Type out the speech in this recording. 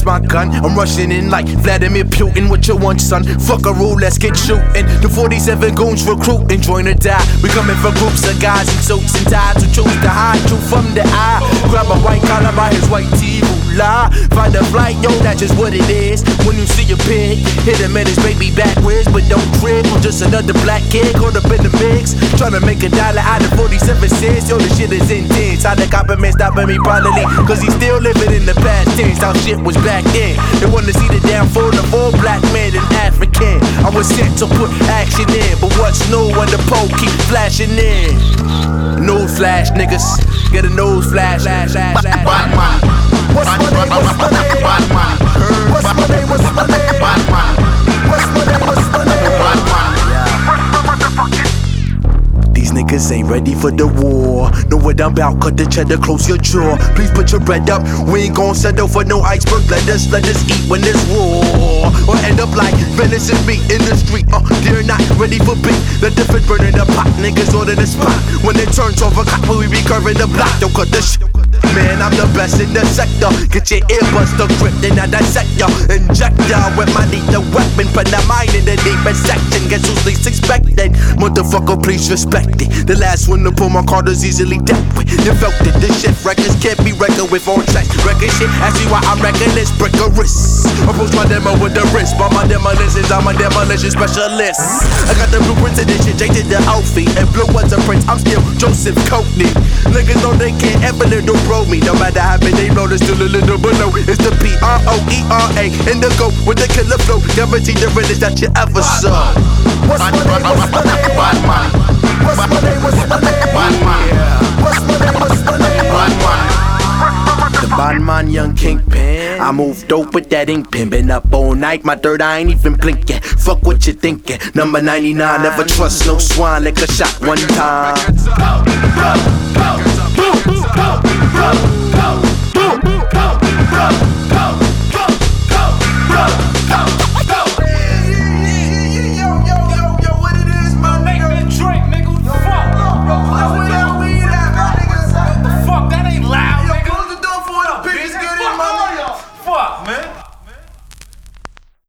bust my gun. I'm rushing in like Vladimir Putin. What you want, son? Fuck a rule, let's get shooting. The 47 goons recruiting, join or die. We coming for groups of guys in suits and ties who choose to hide truth from the eye. Grab a white collar by his white tee, lie. Find a flight, yo, that's just what it is. When you see a pig, hit him and his baby backwards, but don't crib. I'm just another black kid caught up in the mix, trying to make $1 out of 47 cents. Yo, this shit is intense. How the compliment stopping me probably, cause he still living in the past tense. How shit was back then. They wanna see the downfall of all black men and African. I was sent to put action in, but what's new when the pole keep flashing in? Nose flash, niggas. Get a nose flash. Batman. What's my name? What's my name? Batman. What's my name? What's my name? Batman. What's my name? What's my name? Batman. These niggas ain't ready for the war. Know what I'm about, cut the cheddar, close your jaw. Please put your bread up, we ain't gon' settle for no iceberg. Let us eat when it's raw, or end up like venison meat in the street. They're not ready for beef. The difference burning the pot, niggas order the spot. When it turns over cop, we be curving the block. Don't cut the shit. Man, I'm the best in the sector. Get your earbuds to grip, then I dissect ya. Inject ya with my lethal weapon. Put the mind in the deepest section. Guess who's least expected? Motherfucker, please respect it. The last one to pull my card is easily dealt with. You felt it, this shit records can't be reckoned with on tracks. Record shit, ask me why I'm reckless, break a wrist. Approach my demo with the wrist. By my demolitions, I'm a demolition specialist. I got the blueprints of this shit, Jay did the outfit. And blue was a prince, I'm still Joseph Coatney. Niggas know they can't ever little bro me. No matter how many they blow, there's still a little below. It's the P-R-O-E-R-A in the go with the killer flow. Guarantee the realest that you ever saw. What's my name? What's my name? Batman. What's my name? What's my name? Batman. What's my name? What's my name? Batman. The Bondman, young kingpin. I move dope with that ink pen. Been up all night, my third eye ain't even blinking. Fuck what you thinking. Number 99, never trust no swine. Lick a shot one time.